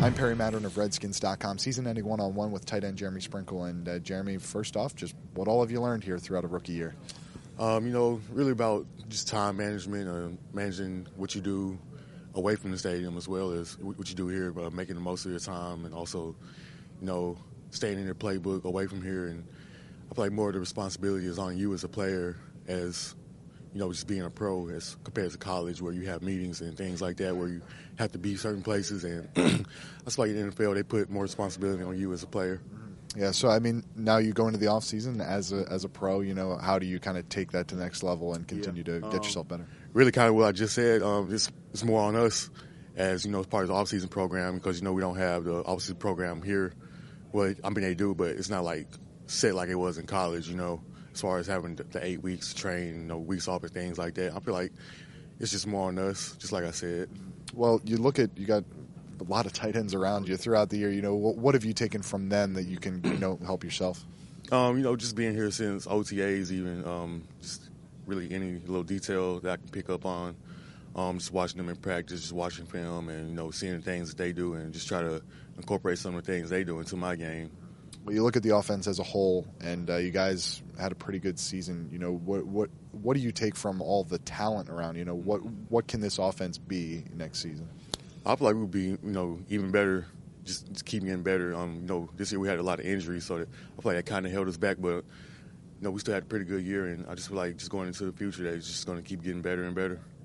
I'm Perry Mattern of Redskins.com, season-ending one-on-one with tight end Jeremy Sprinkle. And Jeremy, first off, just what all have you learned here throughout a rookie year? Really about just time management, managing what you do away from the stadium as well as what you do here, making the most of your time, and also, staying in your playbook away from here. And I feel like more of the responsibility is on you as a player as, just being a pro as compared to college where you have meetings and things like that where you have to be certain places. And that's why in the NFL they put more responsibility on you as a player. Yeah, so, now you go into the offseason as a pro, how do you kind of take that to the next level and continue to get yourself better? Really kind of what I just said. It's more on us as, as part of the offseason program because, we don't have the offseason program here. Well, they do, but it's not like set like it was in college, as far as having the 8 weeks to train, weeks off and things like that. I feel like it's just more on us, just like I said. Well, you got a lot of tight ends around you throughout the year. What have you taken from them that you can, help yourself? Just being here since OTAs, even just really any little detail that I can pick up on. Just watching them in practice, just watching film, and seeing the things that they do, and just try to incorporate some of the things they do into my game. Well, you look at the offense as a whole, and you guys had a pretty good season. What do you take from all the talent around? What can this offense be next season? I feel like we'll be, even better, just keep getting better. This year we had a lot of injuries, so I feel like that kind of held us back. But, we still had a pretty good year, and I just feel like just going into the future that it's just going to keep getting better and better.